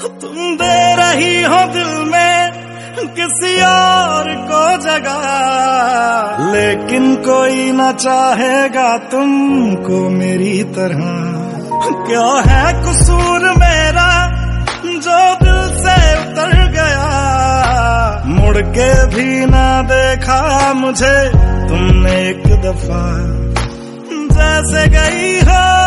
तुम दे रही हो दिल में किसी और को जगह, लेकिन कोई न चाहेगा तुमको मेरी तरह। क्या है कसूर मेरा जो दिल से उतर गया, मुड़ के भी ना देखा मुझे तुमने एक दफा। जैसे गई हो